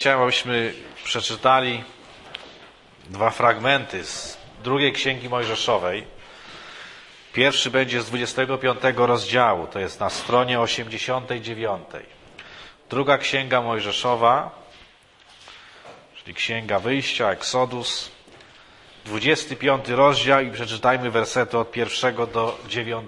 chciałem, abyśmy przeczytali dwa fragmenty z drugiej Księgi Mojżeszowej. Pierwszy będzie z 25 rozdziału, to jest na stronie 89. Druga Księga Mojżeszowa, czyli Księga Wyjścia, Exodus, 25 rozdział i przeczytajmy wersety od 1 do 9.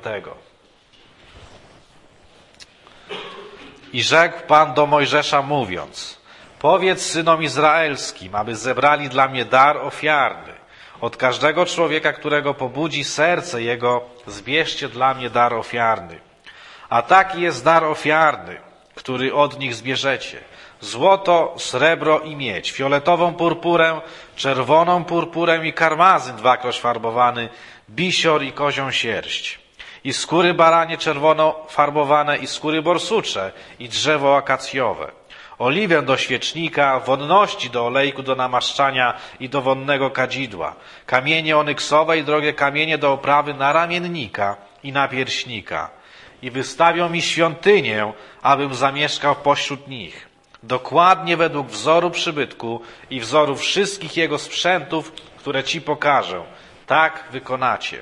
I rzekł Pan do Mojżesza mówiąc: powiedz synom izraelskim, aby zebrali dla mnie dar ofiarny. Od każdego człowieka, którego pobudzi serce jego, zbierzcie dla mnie dar ofiarny. A taki jest dar ofiarny, który od nich zbierzecie: złoto, srebro i miedź, fioletową purpurę, czerwoną purpurę i karmazyn dwakroć farbowany, bisior i kozią sierść, i skóry baranie czerwono farbowane, i skóry borsucze, i drzewo akacjowe, oliwę do świecznika, wonności do olejku do namaszczania i do wonnego kadzidła, kamienie onyksowe i drogie kamienie do oprawy naramiennika i napierśnika. I wystawią mi świątynię, abym zamieszkał pośród nich, dokładnie według wzoru przybytku i wzoru wszystkich jego sprzętów, które ci pokażę. Tak wykonacie.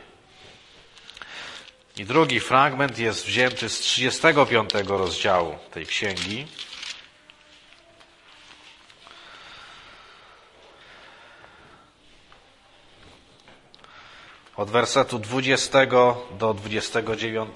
I drugi fragment jest wzięty z 35 rozdziału tej księgi. Od wersetu 20 do 29.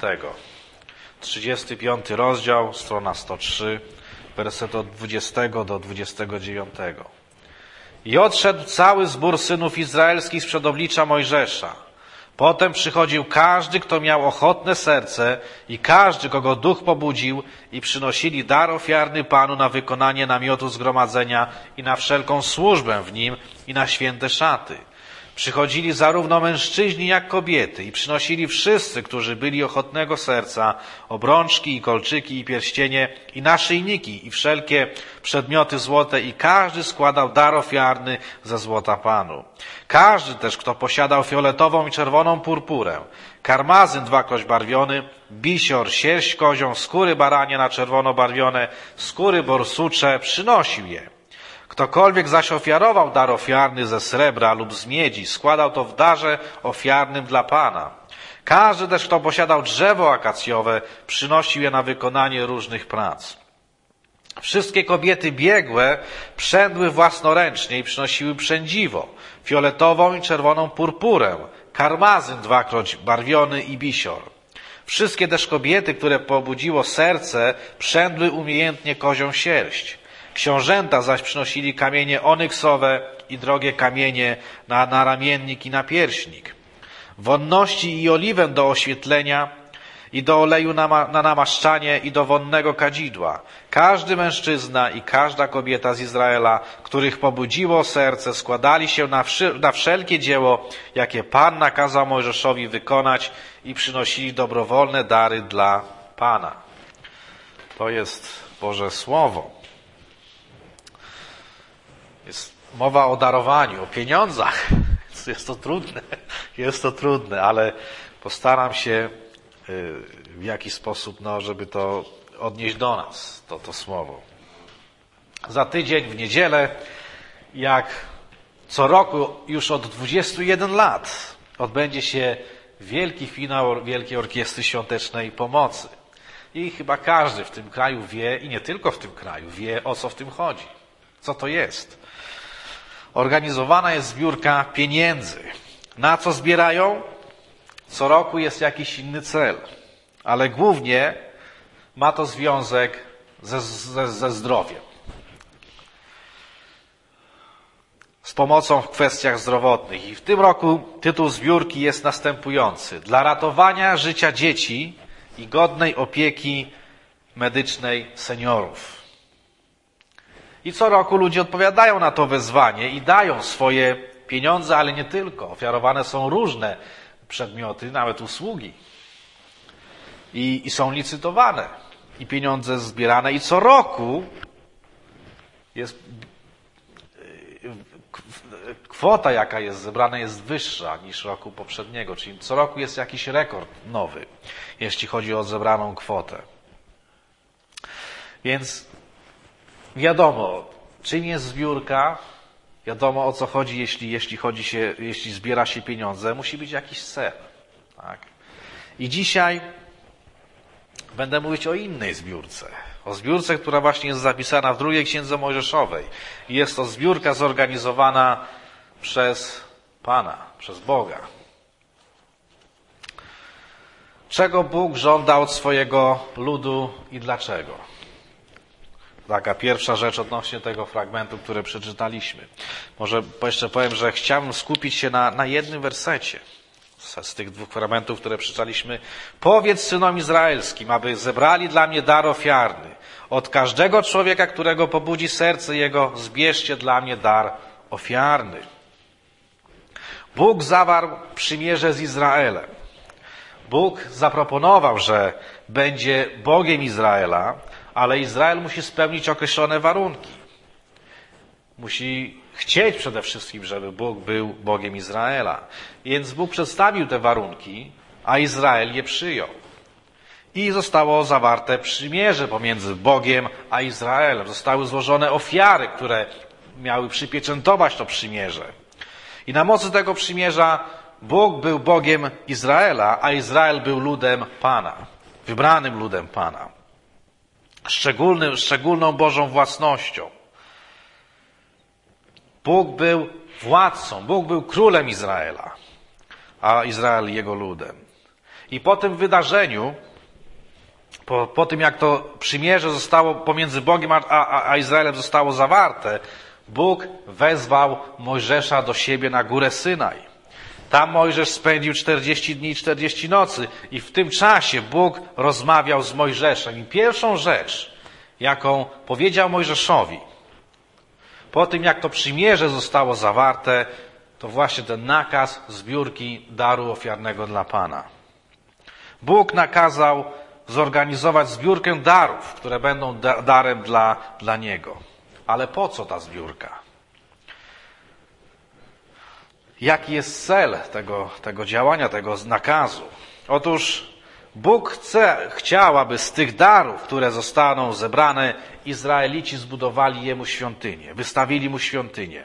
35 rozdział, strona 103, werset od 20 do 29. I odszedł cały zbór synów izraelskich sprzed oblicza Mojżesza. Potem przychodził każdy, kto miał ochotne serce, i każdy, kogo duch pobudził, i przynosili dar ofiarny Panu na wykonanie namiotu zgromadzenia i na wszelką służbę w nim i na święte szaty. Przychodzili zarówno mężczyźni, jak kobiety, i przynosili wszyscy, którzy byli ochotnego serca, obrączki i kolczyki i pierścienie i naszyjniki i wszelkie przedmioty złote, i każdy składał dar ofiarny ze złota Panu. Każdy też, kto posiadał fioletową i czerwoną purpurę, karmazyn dwakroć barwiony, bisior, sierść kozią, skóry baranie na czerwono barwione, skóry borsucze, przynosił je. Ktokolwiek zaś ofiarował dar ofiarny ze srebra lub z miedzi, składał to w darze ofiarnym dla Pana. Każdy też, kto posiadał drzewo akacjowe, przynosił je na wykonanie różnych prac. Wszystkie kobiety biegłe przędły własnoręcznie i przynosiły przędziwo, fioletową i czerwoną purpurę, karmazyn dwakroć barwiony i bisior. Wszystkie też kobiety, które pobudziło serce, przędły umiejętnie kozią sierść. Książęta zaś przynosili kamienie onyksowe i drogie kamienie na naramiennik i napierśnik, wonności i oliwę do oświetlenia i do oleju na namaszczanie i do wonnego kadzidła. Każdy mężczyzna i każda kobieta z Izraela, których pobudziło serce, składali się na wszelkie dzieło, jakie Pan nakazał Mojżeszowi wykonać, i przynosili dobrowolne dary dla Pana. To jest Boże Słowo. Jest mowa o darowaniu, o pieniądzach. Jest to trudne, ale postaram się w jakiś sposób, żeby to odnieść do nas, to słowo. Za tydzień w niedzielę, jak co roku już od 21 lat, odbędzie się wielki finał Wielkiej Orkiestry Świątecznej Pomocy. I chyba każdy w tym kraju wie, i nie tylko w tym kraju, wie, o co w tym chodzi. Co to jest? Organizowana jest zbiórka pieniędzy. Na co zbierają? Co roku jest jakiś inny cel, ale głównie ma to związek ze zdrowiem. Z pomocą w kwestiach zdrowotnych. I w tym roku tytuł zbiórki jest następujący: dla ratowania życia dzieci i godnej opieki medycznej seniorów. I co roku ludzie odpowiadają na to wezwanie i dają swoje pieniądze, ale nie tylko. Ofiarowane są różne przedmioty, nawet usługi. I są licytowane. I pieniądze zbierane. I co roku jest kwota, jaka jest zebrana, jest wyższa niż roku poprzedniego. Czyli co roku jest jakiś rekord nowy, jeśli chodzi o zebraną kwotę. Więc wiadomo, Czym jest zbiórka? Wiadomo, o co chodzi, jeśli zbiera się pieniądze. Musi być jakiś cel. Tak? I dzisiaj będę mówić o innej zbiórce. O zbiórce, która właśnie jest zapisana w drugiej Księdze Mojżeszowej. I jest to zbiórka zorganizowana przez Pana, przez Boga. Czego Bóg żąda od swojego ludu i dlaczego? Taka pierwsza rzecz odnośnie tego fragmentu, który przeczytaliśmy. Może jeszcze powiem, że chciałbym skupić się na jednym wersecie z tych dwóch fragmentów, które przeczytaliśmy. Powiedz synom izraelskim, aby zebrali dla mnie dar ofiarny. Od każdego człowieka, którego pobudzi serce jego, zbierzcie dla mnie dar ofiarny. Bóg zawarł przymierze z Izraelem. Bóg zaproponował, że będzie Bogiem Izraela, ale Izrael musi spełnić określone warunki. Musi chcieć przede wszystkim, żeby Bóg był Bogiem Izraela. Więc Bóg przedstawił te warunki, a Izrael je przyjął. I zostało zawarte przymierze pomiędzy Bogiem a Izraelem. Zostały złożone ofiary, które miały przypieczętować to przymierze. I na mocy tego przymierza Bóg był Bogiem Izraela, a Izrael był ludem Pana, wybranym ludem Pana. Szczególną Bożą własnością. Bóg był władcą, Bóg był królem Izraela, a Izrael jego ludem. I po tym wydarzeniu, po tym jak to przymierze zostało pomiędzy Bogiem a Izraelem zostało zawarte, Bóg wezwał Mojżesza do siebie na górę Synaj. Tam Mojżesz spędził 40 dni i 40 nocy i w tym czasie Bóg rozmawiał z Mojżeszem. I pierwszą rzecz, jaką powiedział Mojżeszowi, po tym jak to przymierze zostało zawarte, to właśnie ten nakaz zbiórki daru ofiarnego dla Pana. Bóg nakazał zorganizować zbiórkę darów, które będą darem dla Niego. Ale po co ta zbiórka? Jaki jest cel tego działania, tego nakazu? Otóż Bóg chciał, aby z tych darów, które zostaną zebrane, Izraelici zbudowali Jemu świątynię, wystawili Mu świątynię.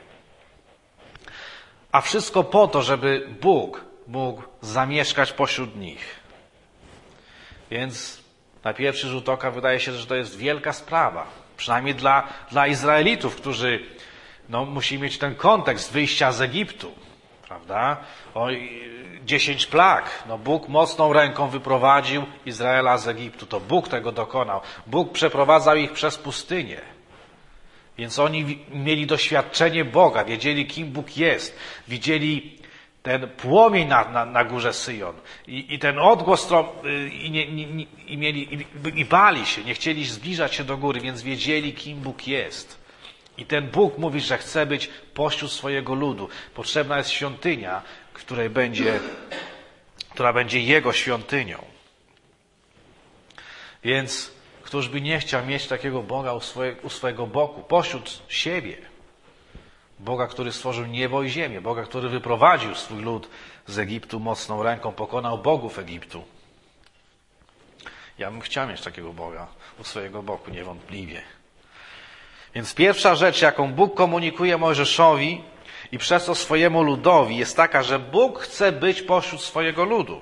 A wszystko po to, żeby Bóg mógł zamieszkać pośród nich. Więc na pierwszy rzut oka wydaje się, że to jest wielka sprawa. Przynajmniej dla Izraelitów, którzy musi mieć ten kontekst wyjścia z Egiptu. Prawda? 10 plag. Bóg mocną ręką wyprowadził Izraela z Egiptu. To Bóg tego dokonał. Bóg przeprowadzał ich przez pustynię. Więc oni mieli doświadczenie Boga, wiedzieli, kim Bóg jest. Widzieli ten płomień na górze Syjon. I ten odgłos i bali się, nie chcieli zbliżać się do góry, więc wiedzieli, kim Bóg jest. I ten Bóg mówi, że chce być pośród swojego ludu. Potrzebna jest świątynia, która będzie Jego świątynią. Więc któż by nie chciał mieć takiego Boga u swojego boku, pośród siebie. Boga, który stworzył niebo i ziemię. Boga, który wyprowadził swój lud z Egiptu mocną ręką, pokonał bogów Egiptu. Ja bym chciał mieć takiego Boga u swojego boku, niewątpliwie. Więc pierwsza rzecz, jaką Bóg komunikuje Mojżeszowi i przez to swojemu ludowi, jest taka, że Bóg chce być pośród swojego ludu.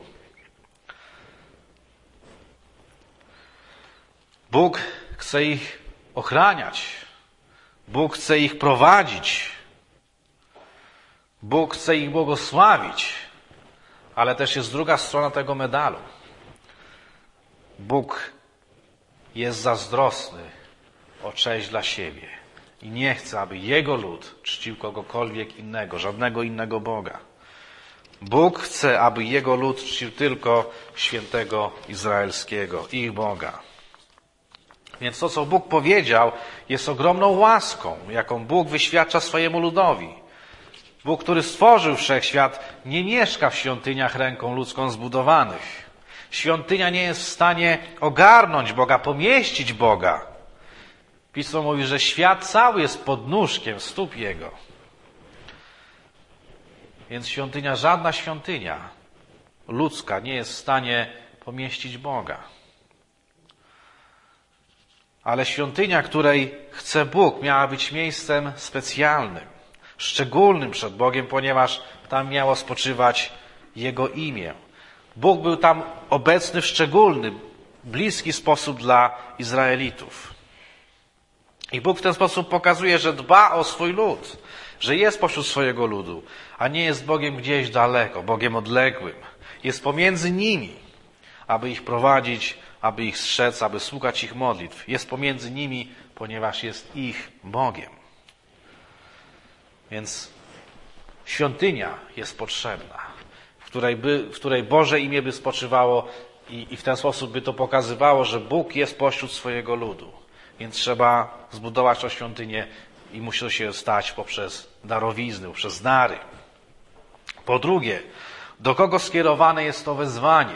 Bóg chce ich ochraniać. Bóg chce ich prowadzić. Bóg chce ich błogosławić. Ale też jest druga strona tego medalu. Bóg jest zazdrosny o cześć dla siebie. I nie chce, aby Jego lud czcił kogokolwiek innego, żadnego innego Boga. Bóg chce, aby Jego lud czcił tylko świętego izraelskiego, ich Boga. Więc to, co Bóg powiedział, jest ogromną łaską, jaką Bóg wyświadcza swojemu ludowi. Bóg, który stworzył wszechświat, nie mieszka w świątyniach ręką ludzką zbudowanych. Świątynia nie jest w stanie ogarnąć Boga, pomieścić Boga. Pismo mówi, że świat cały jest pod nóżkiem stóp Jego. Więc żadna świątynia ludzka nie jest w stanie pomieścić Boga. Ale świątynia, której chce Bóg, miała być miejscem specjalnym, szczególnym przed Bogiem, ponieważ tam miało spoczywać Jego imię. Bóg był tam obecny w szczególny, bliski sposób dla Izraelitów. I Bóg w ten sposób pokazuje, że dba o swój lud, że jest pośród swojego ludu, a nie jest Bogiem gdzieś daleko, Bogiem odległym. Jest pomiędzy nimi, aby ich prowadzić, aby ich strzec, aby słuchać ich modlitw. Jest pomiędzy nimi, ponieważ jest ich Bogiem. Więc świątynia jest potrzebna, w której Boże imię by spoczywało i w ten sposób by to pokazywało, że Bóg jest pośród swojego ludu. Więc trzeba zbudować tę świątynię i musi to się stać poprzez darowizny, poprzez dary. Po drugie, do kogo skierowane jest to wezwanie,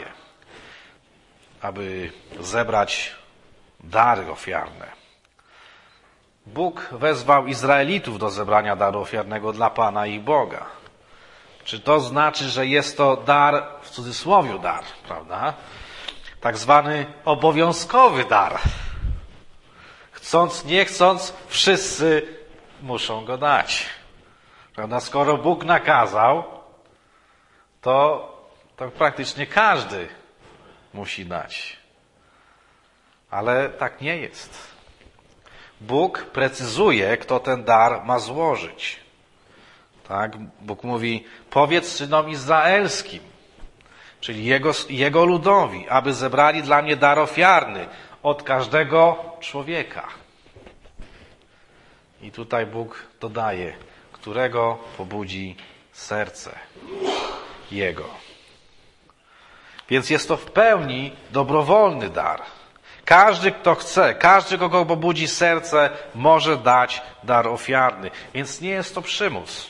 aby zebrać dary ofiarne? Bóg wezwał Izraelitów do zebrania daru ofiarnego dla Pana ich Boga. Czy to znaczy, że jest to dar, w cudzysłowie dar, prawda? Tak zwany obowiązkowy dar. Chcąc, nie chcąc, wszyscy muszą go dać. Prawda? Skoro Bóg nakazał, to praktycznie każdy musi dać. Ale tak nie jest. Bóg precyzuje, kto ten dar ma złożyć. Tak? Bóg mówi, powiedz synom izraelskim, czyli jego ludowi, aby zebrali dla mnie dar ofiarny od każdego człowieka. I tutaj Bóg dodaje, którego pobudzi serce Jego. Więc jest to w pełni dobrowolny dar. Każdy, kto chce, każdy, kogo pobudzi serce, może dać dar ofiarny. Więc nie jest to przymus.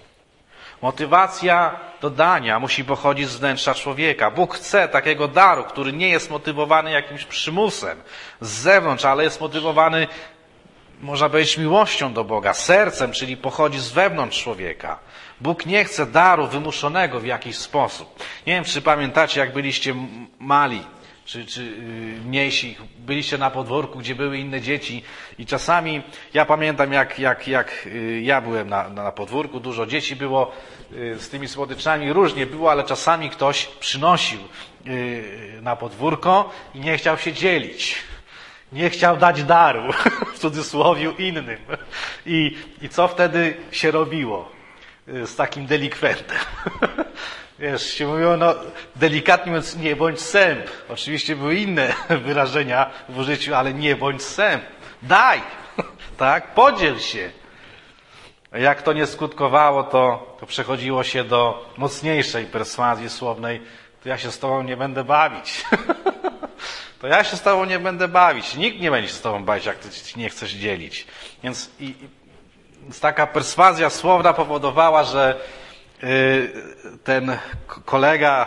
Motywacja do dania musi pochodzić z wnętrza człowieka. Bóg chce takiego daru, który nie jest motywowany jakimś przymusem z zewnątrz, ale jest motywowany, można powiedzieć, miłością do Boga, sercem, czyli pochodzi z wewnątrz człowieka. Bóg nie chce daru wymuszonego w jakiś sposób. Nie wiem, czy pamiętacie, jak byliście mali, czy mniejsi, byliście na podwórku, gdzie były inne dzieci i czasami, ja pamiętam jak ja byłem na podwórku, dużo dzieci było, z tymi słodyczami różnie było, ale czasami ktoś przynosił na podwórko i nie chciał się dzielić. Nie chciał dać daru, w cudzysłowie, innym. I co wtedy się robiło z takim delikwentem? Wiesz, się mówiło, delikatnie mówiąc, nie bądź sęp. Oczywiście były inne wyrażenia w użyciu, ale nie bądź sęp. Daj, tak, podziel się. A jak to nie skutkowało, to przechodziło się do mocniejszej perswazji słownej, to ja się z tobą nie będę bawić. To ja się z tobą nie będę bawić. Nikt nie będzie się z tobą bawić, jak ty nie chcesz dzielić. Więc taka perswazja słowna powodowała, że ten kolega,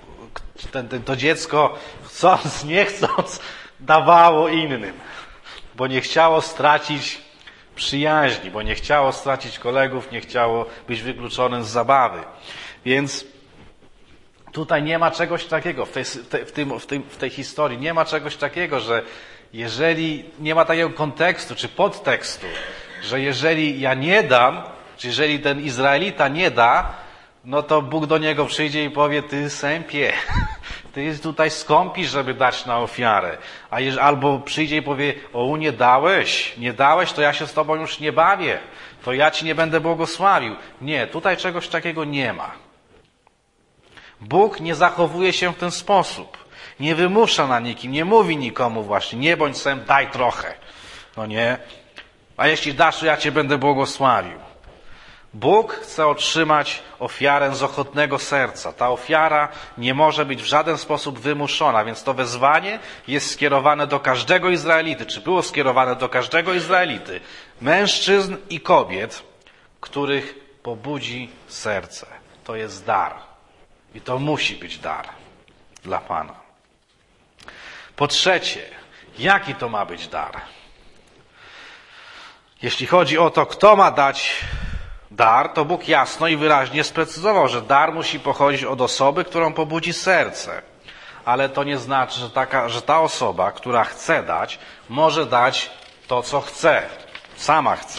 to dziecko, chcąc, nie chcąc, dawało innym. Bo nie chciało stracić przyjaźni, bo nie chciało stracić kolegów, nie chciało być wykluczonym z zabawy. Więc tutaj nie ma czegoś takiego, w tej historii nie ma czegoś takiego, że jeżeli nie ma takiego kontekstu czy podtekstu, że jeżeli ja nie dam, czy jeżeli ten Izraelita nie da, no to Bóg do niego przyjdzie i powie, ty sępie, ty tutaj skąpisz, żeby dać na ofiarę. Albo przyjdzie i powie, nie dałeś, to ja się z tobą już nie bawię, to ja ci nie będę błogosławił. Nie, tutaj czegoś takiego nie ma. Bóg nie zachowuje się w ten sposób. Nie wymusza na nikim, nie mówi nikomu właśnie, nie bądź sęp, daj trochę. No nie. A jeśli dasz, to ja cię będę błogosławił. Bóg chce otrzymać ofiarę z ochotnego serca. Ta ofiara nie może być w żaden sposób wymuszona, więc to wezwanie jest skierowane do każdego Izraelity, czy było skierowane do każdego Izraelity, mężczyzn i kobiet, których pobudzi serce. To jest dar. I to musi być dar dla Pana. Po trzecie, jaki to ma być dar? Jeśli chodzi o to, kto ma dać dar, to Bóg jasno i wyraźnie sprecyzował, że dar musi pochodzić od osoby, którą pobudzi serce. ale to nie znaczy, że ta osoba, która chce dać, może dać to, co chce. Sama chce.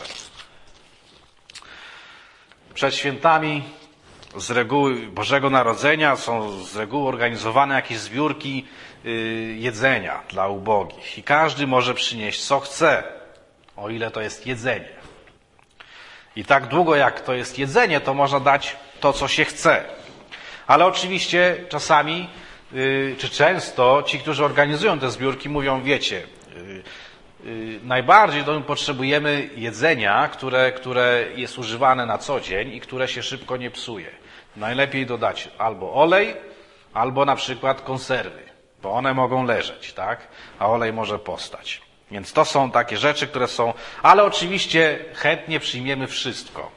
Przed świętami z reguły Bożego Narodzenia są z reguły organizowane jakieś zbiórki jedzenia dla ubogich. I każdy może przynieść, co chce, o ile to jest jedzenie. I tak długo jak to jest jedzenie, to można dać to, co się chce. Ale oczywiście czasami, czy często ci, którzy organizują te zbiórki, mówią, wiecie, najbardziej potrzebujemy jedzenia, które jest używane na co dzień i które się szybko nie psuje. Najlepiej dodać albo olej, albo na przykład konserwy, bo one mogą leżeć, tak? A olej może postać. Więc to są takie rzeczy, które są, ale oczywiście chętnie przyjmiemy wszystko.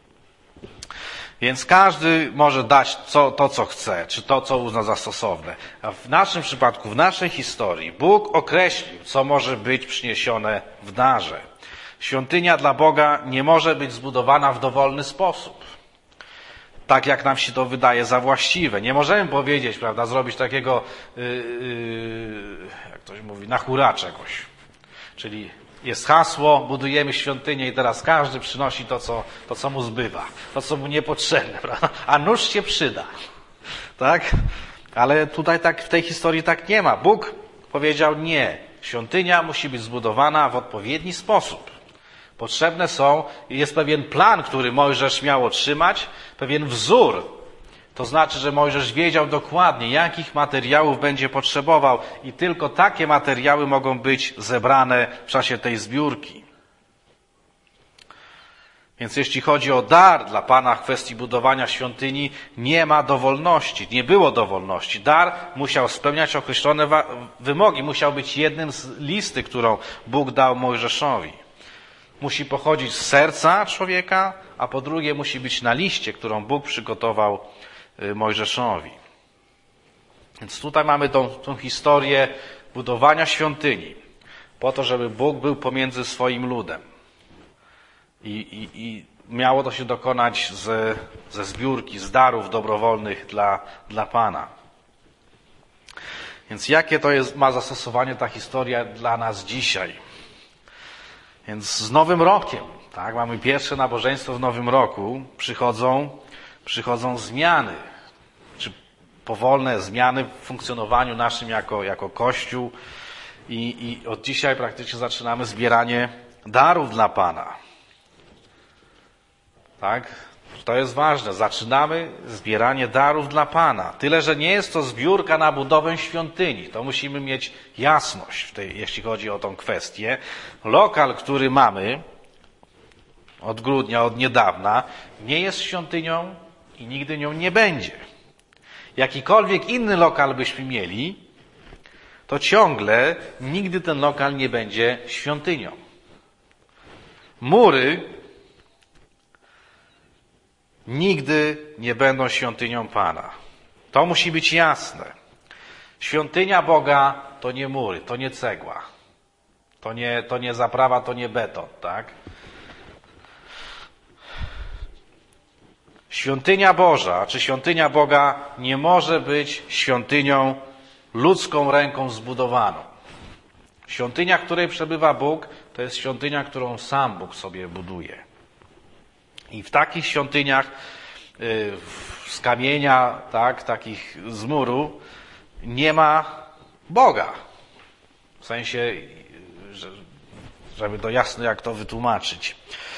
Więc każdy może dać to, co chce, czy to, co uzna za stosowne. A w naszym przypadku, w naszej historii, Bóg określił, co może być przyniesione w darze. Świątynia dla Boga nie może być zbudowana w dowolny sposób. Tak jak nam się to wydaje za właściwe. Nie możemy powiedzieć, prawda, zrobić takiego, jak ktoś mówi, na hura czegoś. Czyli jest hasło, budujemy świątynię i teraz każdy przynosi to, co mu zbywa, to, co mu niepotrzebne, prawda? A nóż się przyda. Tak? Ale tutaj tak w tej historii tak nie ma. Bóg powiedział nie. Świątynia musi być zbudowana w odpowiedni sposób. Potrzebne jest pewien plan, który Mojżesz miał otrzymać, pewien wzór. To znaczy, że Mojżesz wiedział dokładnie, jakich materiałów będzie potrzebował i tylko takie materiały mogą być zebrane w czasie tej zbiórki. Więc jeśli chodzi o dar dla Pana w kwestii budowania świątyni, nie ma dowolności, nie było dowolności. Dar musiał spełniać określone wymogi, musiał być jednym z listy, którą Bóg dał Mojżeszowi. Musi pochodzić z serca człowieka, a po drugie musi być na liście, którą Bóg przygotował Mojżeszowi. Więc tutaj mamy tą historię budowania świątyni, po to, żeby Bóg był pomiędzy swoim ludem. I miało to się dokonać ze zbiórki, z darów dobrowolnych dla Pana. Więc jakie ma zastosowanie ta historia dla nas dzisiaj? Więc z Nowym Rokiem, tak, mamy pierwsze nabożeństwo w Nowym Roku, przychodzą zmiany, czy powolne zmiany w funkcjonowaniu naszym jako Kościół i od dzisiaj praktycznie zaczynamy zbieranie darów dla Pana. Tak? To jest ważne. Zaczynamy zbieranie darów dla Pana. Tyle, że nie jest to zbiórka na budowę świątyni. To musimy mieć jasność, jeśli chodzi o tą kwestię. Lokal, który mamy od grudnia, od niedawna, nie jest świątynią i nigdy nią nie będzie. Jakikolwiek inny lokal byśmy mieli, to ciągle nigdy ten lokal nie będzie świątynią. Mury nigdy nie będą świątynią Pana. To musi być jasne. Świątynia Boga to nie mury, to nie cegła. To nie zaprawa, to nie beton, tak? Świątynia Boża, czy świątynia Boga nie może być świątynią ludzką ręką zbudowaną. Świątynia, w której przebywa Bóg, to jest świątynia, którą sam Bóg sobie buduje. I w takich świątyniach z kamienia, tak, takich z muru, nie ma Boga. W sensie, żeby to jasno jak to wytłumaczyć.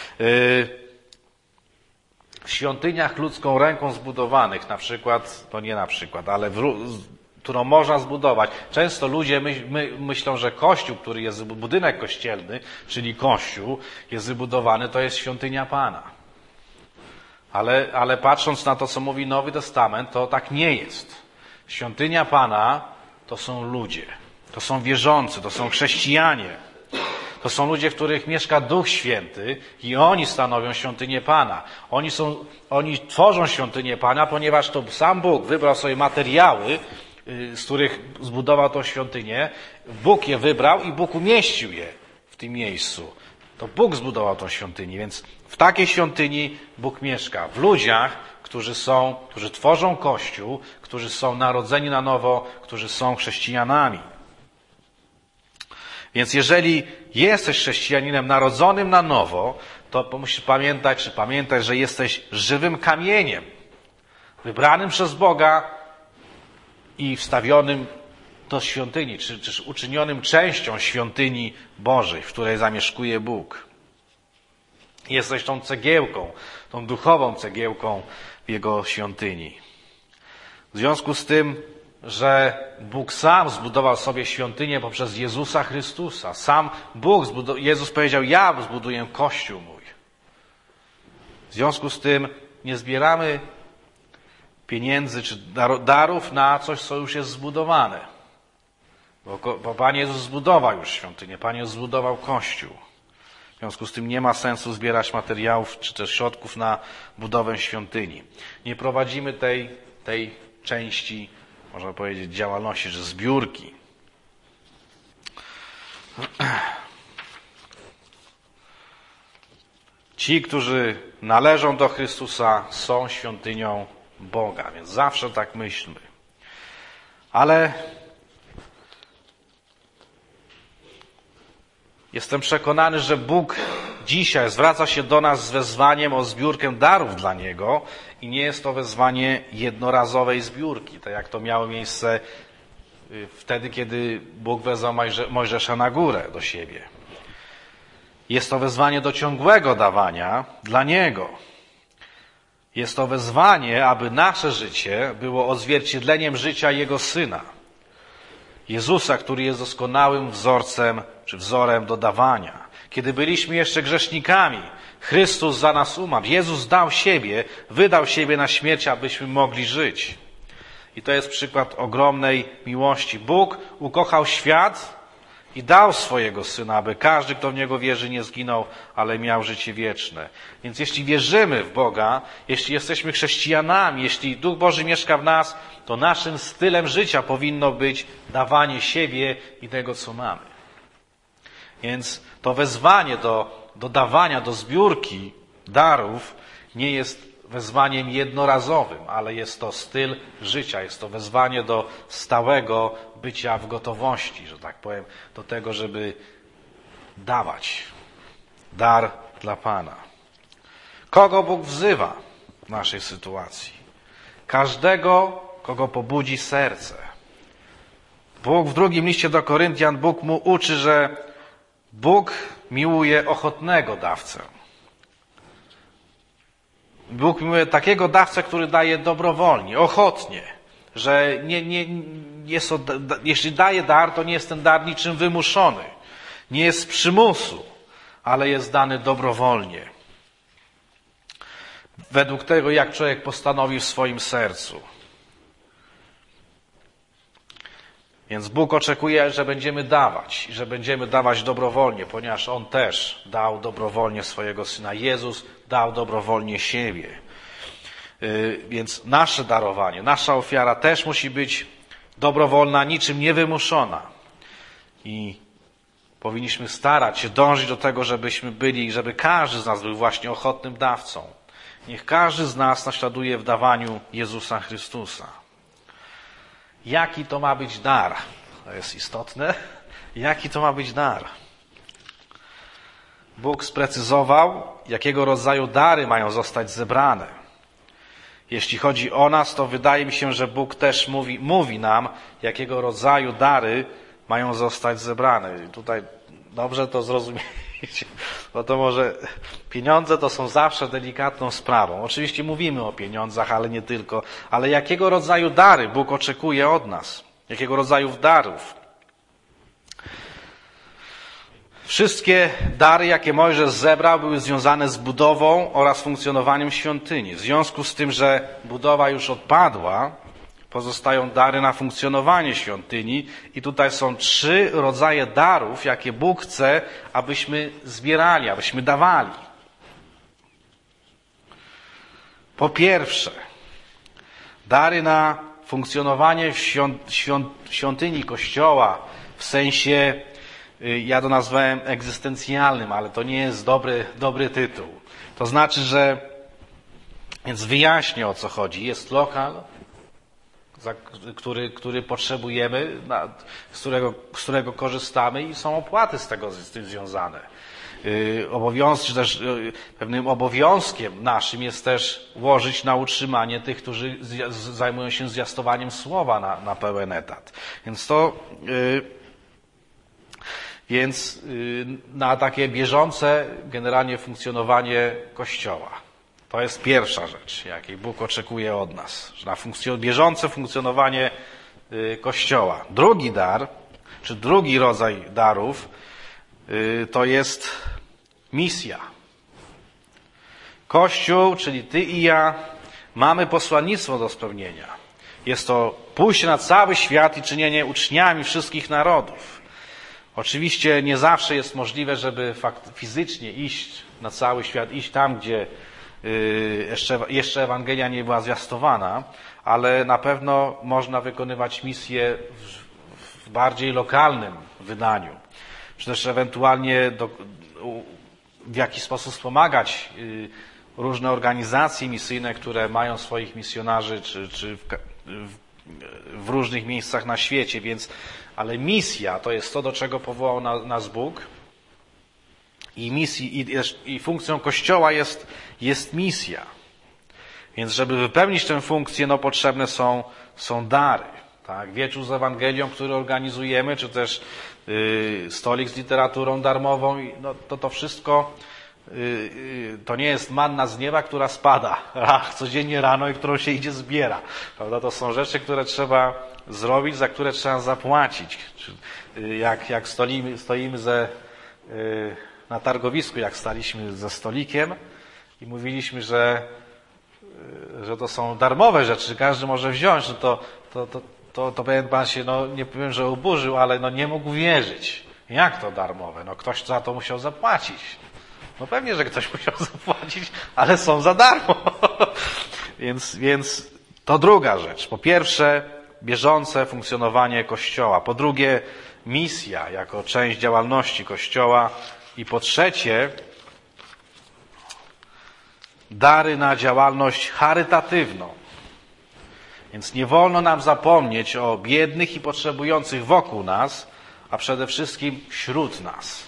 W świątyniach ludzką ręką zbudowanych, na przykład, to nie na przykład, ale którą można zbudować. Często ludzie myślą, że kościół, który jest budynek kościelny, czyli kościół, jest wybudowany, to jest świątynia Pana. Ale patrząc na to, co mówi Nowy Testament, to tak nie jest. Świątynia Pana to są ludzie, to są wierzący, to są chrześcijanie. To są ludzie, w których mieszka Duch Święty i oni stanowią świątynię Pana. Oni tworzą świątynię Pana, ponieważ to sam Bóg wybrał sobie materiały, z których zbudował tą świątynię. Bóg je wybrał i Bóg umieścił je w tym miejscu. To Bóg zbudował tą świątynię, więc W takiej świątyni Bóg mieszka. W ludziach, którzy tworzą Kościół, którzy są narodzeni na nowo, którzy są chrześcijanami. Więc jeżeli jesteś chrześcijaninem narodzonym na nowo, to musisz pamiętać, że jesteś żywym kamieniem, wybranym przez Boga i wstawionym do świątyni, czy uczynionym częścią świątyni Bożej, w której zamieszkuje Bóg. Jesteś tą cegiełką, tą duchową cegiełką w Jego świątyni. W związku z tym, że Bóg sam zbudował sobie świątynię poprzez Jezusa Chrystusa. Sam Bóg Jezus powiedział, ja zbuduję Kościół mój. W związku z tym nie zbieramy pieniędzy czy darów na coś, co już jest zbudowane. Bo Pan Jezus zbudował już świątynię, Pan Jezus zbudował Kościół. W związku z tym nie ma sensu zbierać materiałów czy też środków na budowę świątyni. Nie prowadzimy tej części, można powiedzieć, działalności, że zbiórki. Ci, którzy należą do Chrystusa, są świątynią Boga, więc zawsze tak myślmy. Ale jestem przekonany, że Bóg dzisiaj zwraca się do nas z wezwaniem o zbiórkę darów dla Niego i nie jest to wezwanie jednorazowej zbiórki, tak jak to miało miejsce wtedy, kiedy Bóg wezwał Mojżesza na górę do siebie. Jest to wezwanie do ciągłego dawania dla Niego. Jest to wezwanie, aby nasze życie było odzwierciedleniem życia Jego Syna, Jezusa, który jest doskonałym wzorcem czy wzorem do dawania. Kiedy byliśmy jeszcze grzesznikami, Chrystus za nas umarł. Jezus dał siebie, wydał siebie na śmierć, abyśmy mogli żyć. I to jest przykład ogromnej miłości. Bóg ukochał świat i dał swojego Syna, aby każdy, kto w Niego wierzy, nie zginął, ale miał życie wieczne. Więc jeśli wierzymy w Boga, jeśli jesteśmy chrześcijanami, jeśli Duch Boży mieszka w nas, to naszym stylem życia powinno być dawanie siebie i tego, co mamy. Więc to wezwanie do dawania, do zbiórki darów nie jest wezwaniem jednorazowym, ale jest to styl życia, jest to wezwanie do stałego bycia w gotowości, że tak powiem, do tego, żeby dawać dar dla Pana. Kogo Bóg wzywa w naszej sytuacji? Każdego, kogo pobudzi serce. Bóg w drugim liście do Koryntian, Bóg mu uczy, że Bóg miłuje ochotnego dawcę. Bóg miłuje takiego dawcę, który daje dobrowolnie, ochotnie, że jeśli daje dar, to nie jest ten dar niczym wymuszony. Nie jest z przymusu, ale jest dany dobrowolnie. Według tego, jak człowiek postanowi w swoim sercu. Więc Bóg oczekuje, że będziemy dawać i że będziemy dawać dobrowolnie, ponieważ On też dał dobrowolnie swojego Syna. Jezus dał dobrowolnie siebie. Więc nasze darowanie, nasza ofiara też musi być dobrowolna, niczym niewymuszona. I powinniśmy starać się dążyć do tego, żebyśmy byli, żeby każdy z nas był właśnie ochotnym dawcą. Niech każdy z nas naśladuje w dawaniu Jezusa Chrystusa. Jaki to ma być dar? To jest istotne. Jaki to ma być dar? Bóg sprecyzował, jakiego rodzaju dary mają zostać zebrane. Jeśli chodzi o nas, to wydaje mi się, że Bóg też mówi nam, jakiego rodzaju dary mają zostać zebrane. I tutaj dobrze to zrozumieć, bo to może pieniądze to są zawsze delikatną sprawą. Oczywiście mówimy o pieniądzach, ale nie tylko. Ale jakiego rodzaju dary Bóg oczekuje od nas? Jakiego rodzaju darów? Wszystkie dary, jakie Mojżesz zebrał, były związane z budową oraz funkcjonowaniem świątyni. W związku z tym, że budowa już odpadła, pozostają dary na funkcjonowanie świątyni i tutaj są 3 rodzaje darów, jakie Bóg chce, abyśmy zbierali, abyśmy dawali. Po pierwsze, dary na funkcjonowanie świątyni Kościoła w sensie, ja to nazwałem egzystencjalnym, ale to nie jest dobry tytuł. To znaczy, więc wyjaśnię, o co chodzi. Jest lokal, który potrzebujemy, z którego korzystamy i są opłaty z tym związane. Pewnym obowiązkiem naszym jest też łożyć na utrzymanie tych, którzy zajmują się zwiastowaniem słowa na pełen etat. Więc na takie bieżące generalnie funkcjonowanie Kościoła. To jest pierwsza rzecz, jakiej Bóg oczekuje od nas, że na bieżące funkcjonowanie Kościoła. Drugi dar, czy drugi rodzaj darów, to jest misja. Kościół, czyli ty i ja, mamy posłannictwo do spełnienia. Jest to pójście na cały świat i czynienie uczniami wszystkich narodów. Oczywiście nie zawsze jest możliwe, żeby fizycznie iść na cały świat, iść tam, gdzie jeszcze Ewangelia nie była zwiastowana, ale na pewno można wykonywać misję w bardziej lokalnym wydaniu. Czy też ewentualnie w jakiś sposób wspomagać różne organizacje misyjne, które mają swoich misjonarzy czy w różnych miejscach na świecie, ale misja to jest to, do czego powołał nas Bóg. I funkcją Kościoła jest misja. Więc żeby wypełnić tę funkcję, potrzebne są dary. Tak? Wieczór z Ewangelią, który organizujemy, czy też stolik z literaturą darmową, to wszystko to nie jest manna z nieba, która spada codziennie rano i którą się idzie zbiera. Prawda? To są rzeczy, które trzeba zrobić, za które trzeba zapłacić. Jak stoimy na targowisku, jak staliśmy ze stolikiem i mówiliśmy, że to są darmowe rzeczy, że każdy może wziąć, to pewien pan się, nie powiem, że oburzył, ale nie mógł wierzyć. Jak to darmowe? Ktoś za to musiał zapłacić. Pewnie, że ktoś musiał zapłacić, ale są za darmo. Więc to druga rzecz. Po pierwsze, bieżące funkcjonowanie Kościoła. Po drugie, misja jako część działalności Kościoła. I po trzecie, dary na działalność charytatywną. Więc nie wolno nam zapomnieć o biednych i potrzebujących wokół nas, a przede wszystkim wśród nas.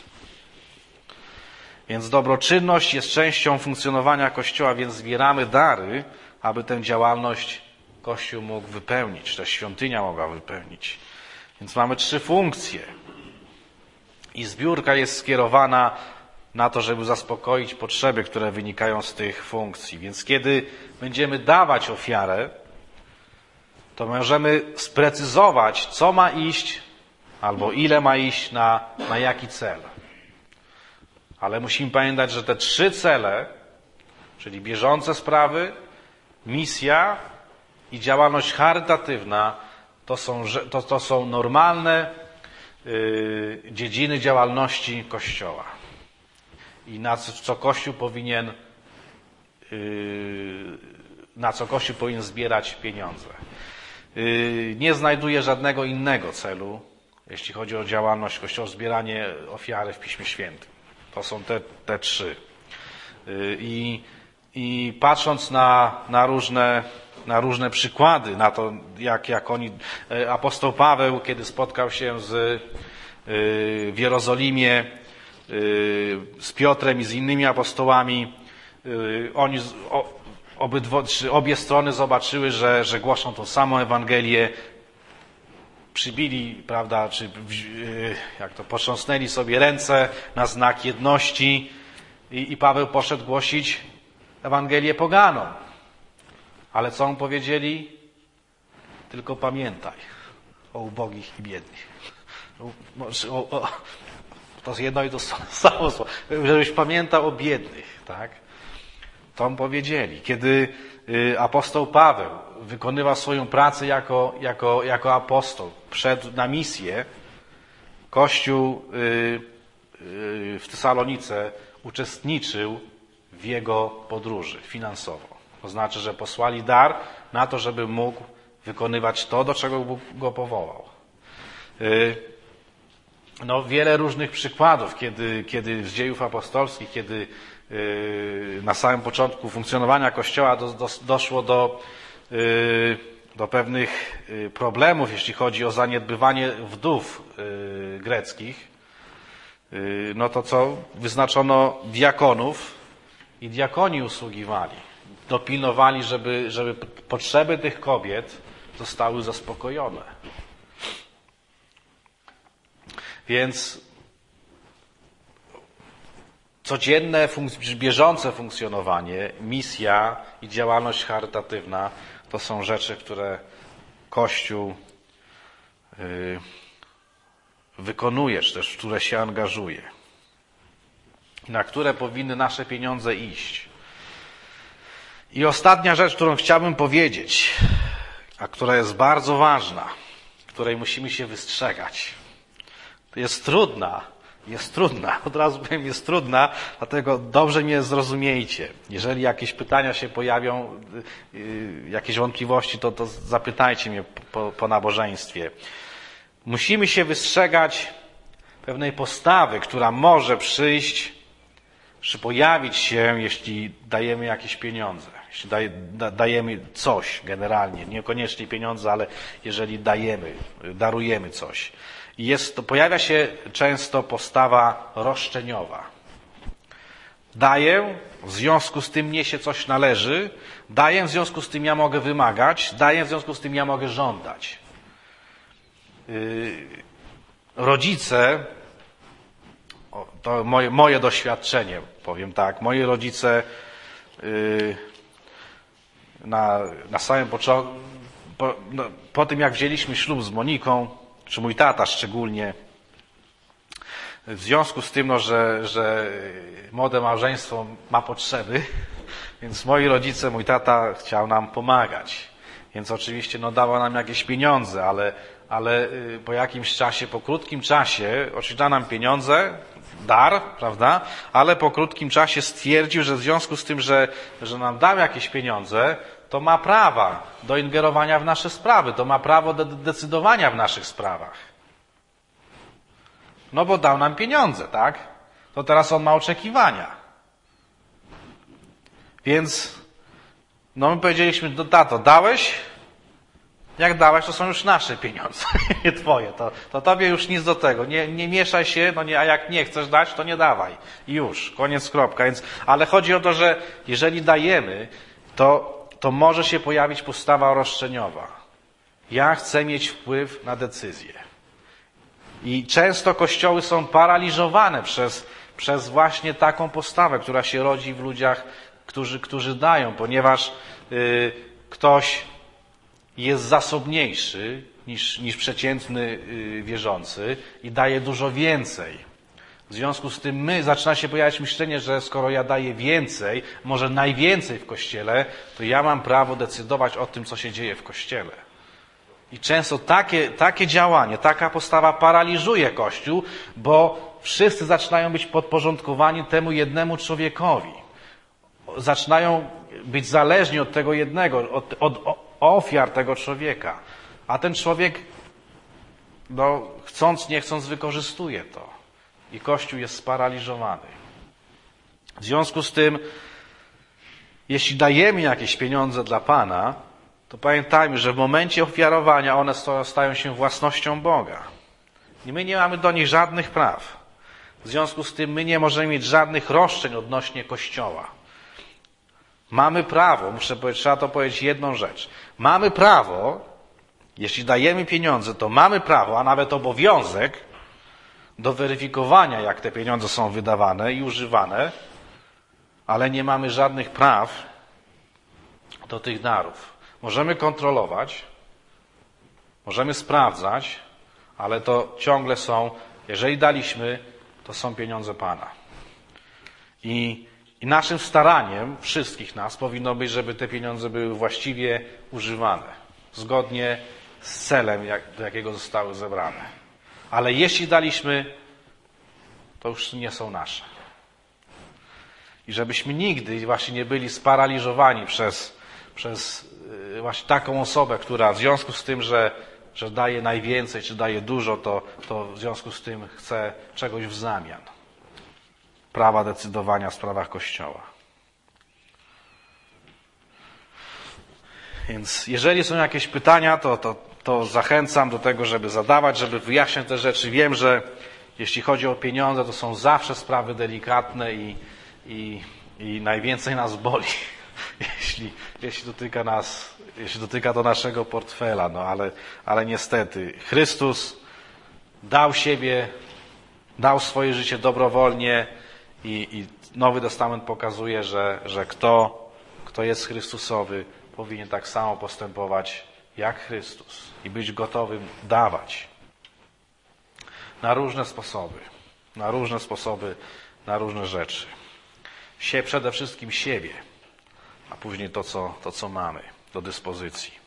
Więc dobroczynność jest częścią funkcjonowania Kościoła, więc zbieramy dary, aby tę działalność Kościół mógł wypełnić, też świątynia mogła wypełnić. Więc mamy 3 funkcje. I zbiórka jest skierowana na to, żeby zaspokoić potrzeby, które wynikają z tych funkcji. Więc kiedy będziemy dawać ofiarę, to możemy sprecyzować, co ma iść, albo ile ma iść na jaki cel. Ale musimy pamiętać, że te 3 cele, czyli bieżące sprawy, misja i działalność charytatywna, to są normalne dziedziny działalności Kościoła. I na co Kościół powinien zbierać pieniądze. Nie znajduję żadnego innego celu, jeśli chodzi o działalność Kościoła, zbieranie ofiary w Piśmie Świętym. To są te 3. I patrząc na różne przykłady, na to, jak apostoł Paweł, kiedy spotkał się w Jerozolimie z Piotrem i z innymi apostołami, obie strony zobaczyły, że głoszą tą samą Ewangelię, przybili, prawda, potrząsnęli sobie ręce na znak jedności i Paweł poszedł głosić Ewangelię poganom. Ale co mu powiedzieli? Tylko pamiętaj o ubogich i biednych. To jest jedno i to samo słowo. Żebyś pamiętał o biednych, tak? To mu powiedzieli. Kiedy apostoł Paweł wykonywał swoją pracę jako apostoł, szedł na misję, Kościół w Tesalonice uczestniczył w jego podróży finansowo. To znaczy, że posłali dar na to, żeby mógł wykonywać to, do czego Bóg go powołał. Wiele różnych przykładów, kiedy z dziejów apostolskich, na samym początku funkcjonowania Kościoła doszło do pewnych problemów, jeśli chodzi o zaniedbywanie wdów greckich, no to co? Wyznaczono diakonów i diakoni usługiwali. Dopilnowali, żeby potrzeby tych kobiet zostały zaspokojone. Więc codzienne, bieżące funkcjonowanie, misja i działalność charytatywna to są rzeczy, które Kościół wykonuje, czy też w które się angażuje. Na które powinny nasze pieniądze iść. I ostatnia rzecz, którą chciałbym powiedzieć, a która jest bardzo ważna, której musimy się wystrzegać. Jest trudna, od razu powiem, jest trudna, dlatego dobrze mnie zrozumiejcie. Jeżeli jakieś pytania się pojawią, jakieś wątpliwości, to zapytajcie mnie po nabożeństwie. Musimy się wystrzegać pewnej postawy, która może przyjść, czy pojawić się, jeśli dajemy jakieś pieniądze. Jeśli dajemy coś generalnie, niekoniecznie pieniądze, ale jeżeli darujemy coś. I pojawia się często postawa roszczeniowa. Daję, w związku z tym mnie się coś należy, daję, w związku z tym ja mogę wymagać, daję, w związku z tym ja mogę żądać. Rodzice, to moje doświadczenie, powiem tak, moi rodzice na samym początku, po tym jak wzięliśmy ślub z Moniką, czy mój tata szczególnie, w związku z tym, że młode małżeństwo ma potrzeby, więc moi rodzice, mój tata chciał nam pomagać. Więc oczywiście dawał nam jakieś pieniądze, ale po jakimś czasie, po krótkim czasie, oczywiście da nam pieniądze, dar, prawda? Ale po krótkim czasie stwierdził, że w związku z tym, że nam dał jakieś pieniądze, to ma prawa do ingerowania w nasze sprawy, to ma prawo do decydowania w naszych sprawach. No bo dał nam pieniądze, tak? To teraz on ma oczekiwania. Więc my powiedzieliśmy, tato, dałeś? Jak dałeś, to są już nasze pieniądze, nie twoje. To tobie już nic do tego. Nie mieszaj się, a jak nie chcesz dać, to nie dawaj. I już, koniec, kropka. Ale chodzi o to, że jeżeli dajemy, to może się pojawić postawa roszczeniowa. Ja chcę mieć wpływ na decyzję. I często kościoły są paraliżowane przez właśnie taką postawę, która się rodzi w ludziach, którzy dają, ponieważ ktoś jest zasobniejszy niż przeciętny wierzący i daje dużo więcej. W związku z tym zaczyna się pojawiać myślenie, że skoro ja daję więcej, może najwięcej w Kościele, to ja mam prawo decydować o tym, co się dzieje w Kościele. I często takie działanie, taka postawa paraliżuje Kościół, bo wszyscy zaczynają być podporządkowani temu jednemu człowiekowi. Zaczynają być zależni od tego jednego, od ofiar tego człowieka. A ten człowiek, chcąc, nie chcąc, wykorzystuje to. I Kościół jest sparaliżowany. W związku z tym, jeśli dajemy jakieś pieniądze dla Pana, to pamiętajmy, że w momencie ofiarowania one stają się własnością Boga. I my nie mamy do nich żadnych praw. W związku z tym my nie możemy mieć żadnych roszczeń odnośnie Kościoła. Mamy prawo, trzeba to powiedzieć jedną rzecz. Mamy prawo, jeśli dajemy pieniądze, to mamy prawo, a nawet obowiązek do weryfikowania, jak te pieniądze są wydawane i używane, ale nie mamy żadnych praw do tych darów. Możemy kontrolować, możemy sprawdzać, ale to ciągle jeżeli daliśmy, to są pieniądze Pana. I naszym staraniem, wszystkich nas, powinno być, żeby te pieniądze były właściwie używane, zgodnie z celem, do jakiego zostały zebrane. Ale jeśli daliśmy, to już nie są nasze. I żebyśmy nigdy właśnie nie byli sparaliżowani przez właśnie taką osobę, która w związku z tym, że daje najwięcej, czy daje dużo, to w związku z tym chce czegoś w zamian. prawa decydowania w sprawach Kościoła. Więc jeżeli są jakieś pytania, to zachęcam do tego, żeby zadawać, żeby wyjaśniać te rzeczy. Wiem, że jeśli chodzi o pieniądze, to są zawsze sprawy delikatne i najwięcej nas boli, jeśli dotyka to naszego portfela. No ale niestety Chrystus dał siebie, dał swoje życie dobrowolnie i Nowy Testament pokazuje, że kto jest Chrystusowy, powinien tak samo postępować jak Chrystus i być gotowym dawać na różne sposoby, na różne rzeczy. Przede wszystkim siebie, a później to, co mamy do dyspozycji.